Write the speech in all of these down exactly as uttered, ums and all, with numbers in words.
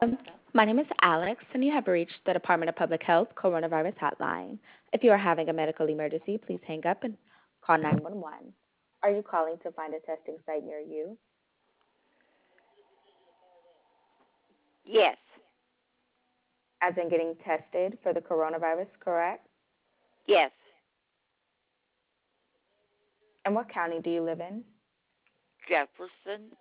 Um, my name is Alex, and you have reached the Department of Public Health Coronavirus Hotline. If you are having a medical emergency, please hang up and call nine one one. Are you calling to find a testing site near you? Yes, As in getting tested for the coronavirus, correct? yes. And what county do you live in? Jefferson.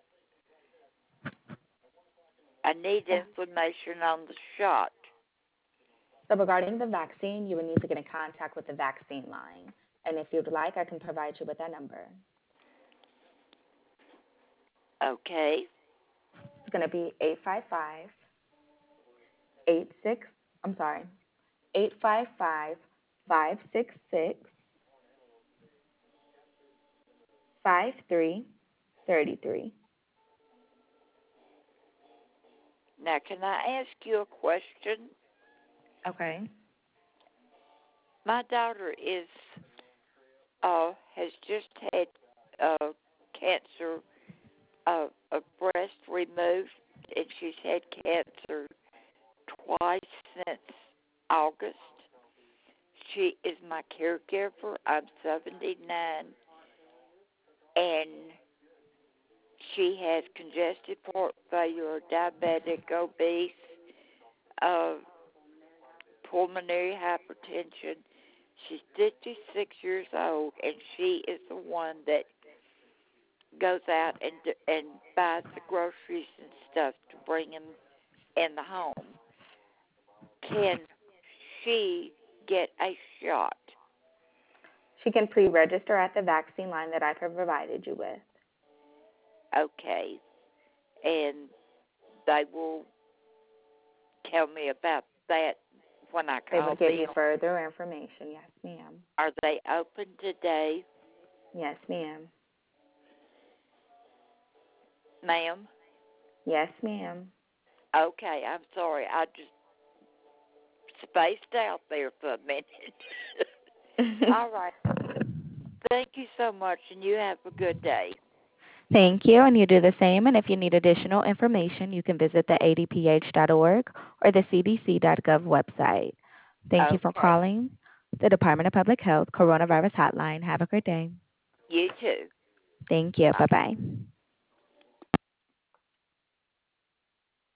I need Yeah. information on the shot. So, regarding the vaccine, you would need to get in contact with the vaccine line. And if you'd like, I can provide you with that number. Okay. It's going to be eight five five, eight six. I'm sorry, eight five five, five six six, five three three three. Now, can I ask you a question? Okay. My daughter is uh has just had uh cancer uh, of breast removed, and she's had cancer twice since August. She is my caregiver. I'm seventy-nine, and she has congestive heart failure, diabetic, obese, uh, pulmonary hypertension. She's fifty-six years old, and she is the one that goes out and and buys the groceries and stuff to bring them in the home. Can she get a shot? She can pre register at the vaccine line that I provided you with. Okay, and they will tell me about that when I They will call give them. you further information. Yes, ma'am. Are they open today, Yes, ma'am. ma'am? Yes, ma'am. Okay, I'm sorry. I just spaced out there for a minute. All right. Thank you so much, and you have a good day. Thank you, and you do the same. And if you need additional information, you can visit the A D P H dot org or the C D C dot gov website. Thank you for Okay. calling the Department of Public Health Coronavirus Hotline. Have a great day. You too. Thank you. Bye. Bye bye.